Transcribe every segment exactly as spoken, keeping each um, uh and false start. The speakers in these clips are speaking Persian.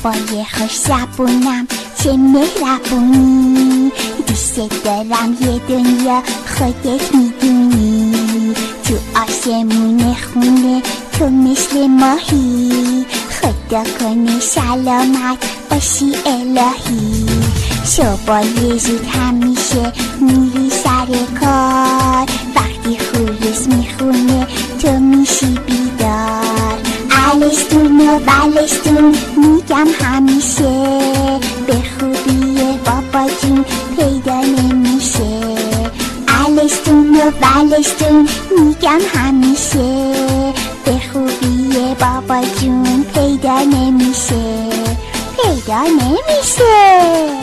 بابای خوش زبونم چه مهربونی، دوست دارم یه دنیا خودت میدونی، تو آسمون خونه تو مثل ماهی، خدا کنه سلامت باشی الهی. صبح زود همیشه میری سر کار، وقتی خروس میخونه تو میشی بیدار. الستون و بلستون میگم همیشه، به خوبی بابا جون پیدا نمیشه. الستون و بلستون میگم همیشه، به خوبی بابا جون پیدا نمیشه، پیدا نمیشه.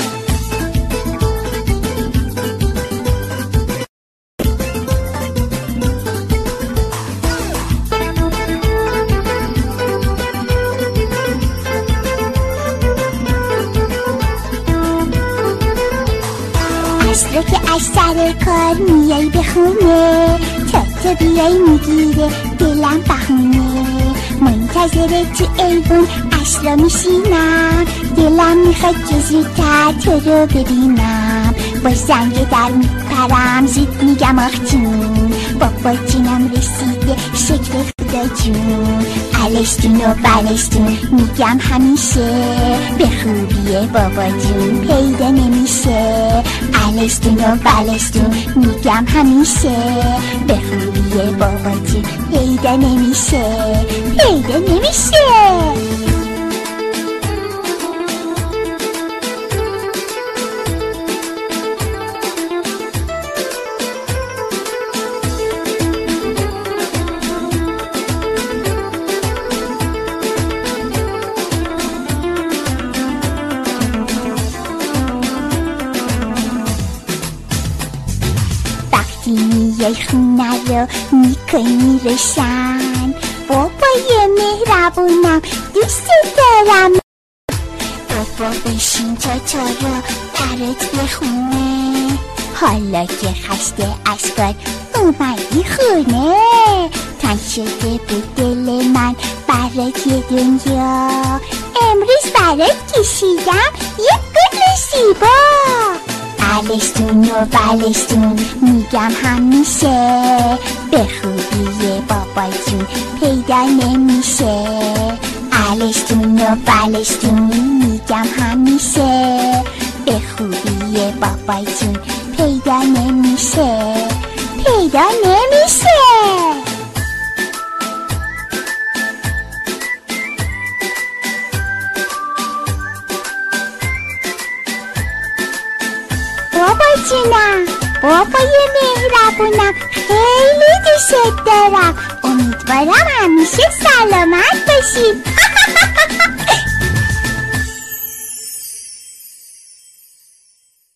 رو که از سر کار میای به خونه، تا تو بیای میگیره دلم بهونه، منتظر تو ایوون اصلا میشینم، دلم میخواد که زودتر تو رو ببینم. با زنگ در میپرم زود میگم آخ جون، بابا جونم رسیده شکل خدا جون. الستون و بلستون میگم همیشه، به خوبی بابا جون پیدا نمیشه. الستون و بلستون میگم همیشه، به خوبی بابا جون پیدا نمیشه، پیدا نمیشه. میای خونه رو میکنی روشن، بابای مهربونم دوست دارم. بابا بشین تا تو رو برات بخونه، حالا که خسته از کار اومدی خونه. تنگ شده بود دل من برات یه دنیا، امروز برات کشیدم یه گل زیبا. الستون و بلستون میگم همیشه، به خوبی بابا جون پیدا نمیشه. الستون و بلستون میگم همیشه، به خوبی بابا جون پیدا نمیشه، پیدا نمیشه. بابا جونم، بابای مهربونم خیلی دوست دارم، امیدوارم همیشه سلامت باشید.